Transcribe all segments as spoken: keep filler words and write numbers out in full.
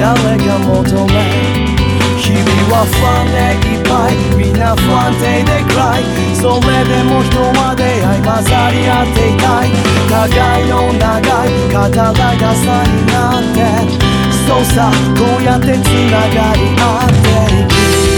誰が求め日々は不安でいっぱいみんな不安定で暗いそれでも人は出会い混ざり合っていたい互いの長い肩長さになってそうさこうやってつながり合っていく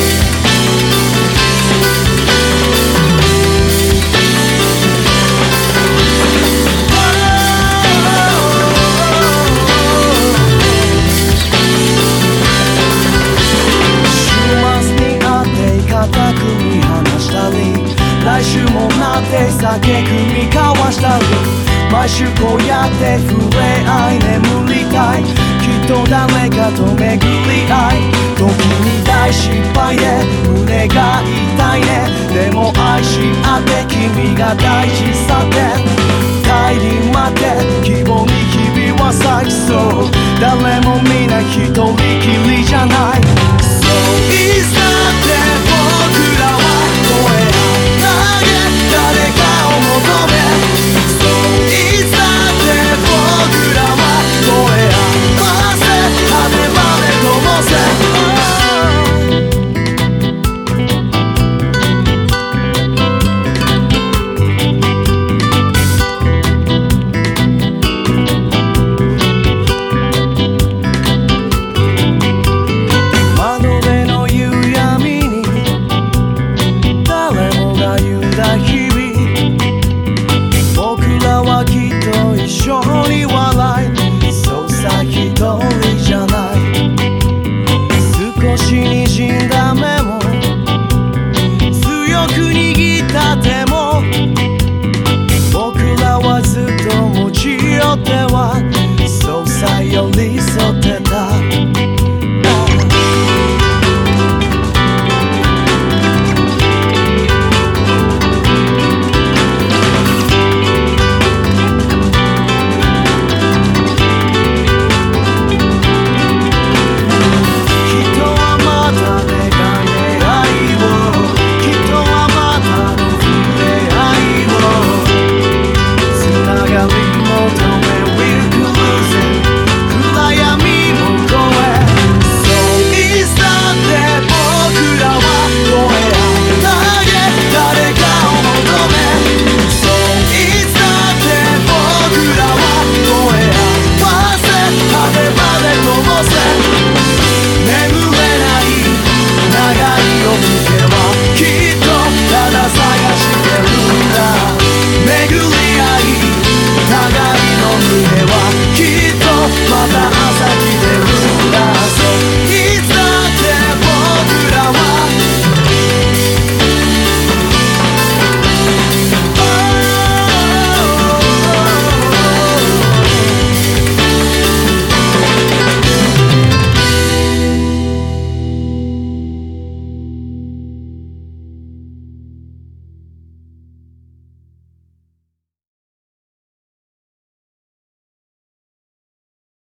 来週もなって酒酌み交わしたり毎週こうやって触れ合い眠りたいきっと誰かと巡り合い時に大失敗で胸が痛いねでも愛し合って君が大事さ